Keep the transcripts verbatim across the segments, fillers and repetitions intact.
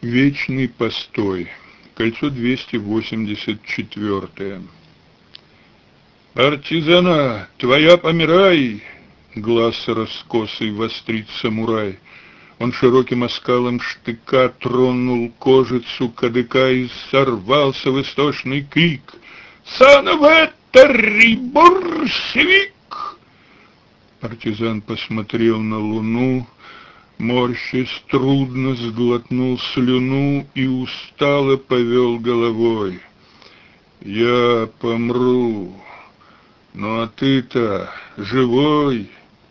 Вечный постой. Кольцо двести восемьдесят четыре. Партизана, твоя помирай! Глаз раскосый вострит самурай. Он широким оскалом штыка тронул кожицу кадыка, и сорвался в истошный крик: «Санветари, борщевик!» Партизан посмотрел на луну, морщась трудно сглотнул слюну и устало повел головой. «Я помру, ну а ты-то живой,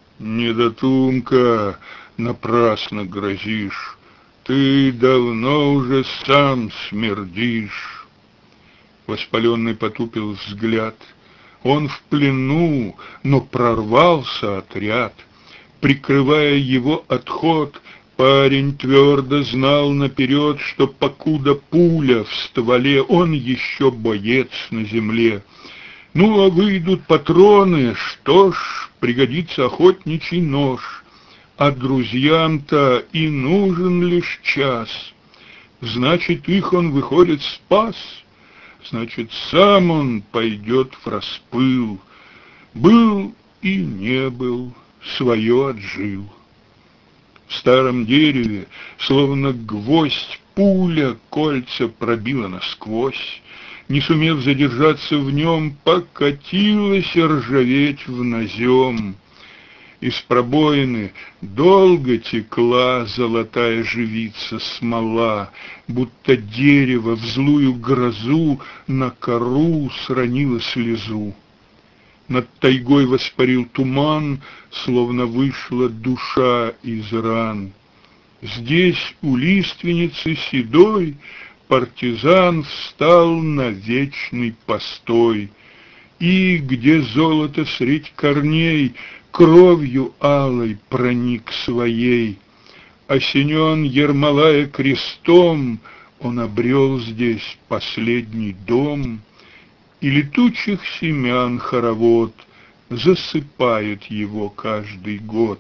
недотумка, напрасно грозишь, ты давно уже сам смердишь». Воспаленный потупил взгляд. Он в плену, но прорвался отряд. Прикрывая его отход, парень твердо знал наперед, что покуда пуля в стволе, он еще боец на земле. Ну, а выйдут патроны, что ж, пригодится охотничий нож. А друзьям-то и нужен лишь час. Значит, их он, выходит, спас. Значит, сам он пойдет в распыл. Был и не был, свое отжил. В старом дереве, словно гвоздь, пуля кольца пробила насквозь. Не сумев задержаться в нем, покатилась ржаветь в назем. Из пробоины долго текла золотая живица смола, будто дерево в злую грозу на кору сронило слезу. Над тайгой воспарил туман, словно вышла душа из ран. Здесь, у лиственницы седой, партизан встал на вечный постой. И, где золото средь корней, кровью алой проник своей, осенен Ермолая крестом, он обрел здесь последний дом. И летучих семян хоровод засыпает его каждый год.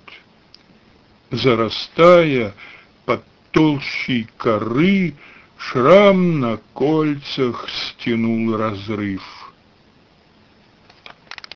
Зарастая под толщей коры, шрам на кольцах стянул разрыв.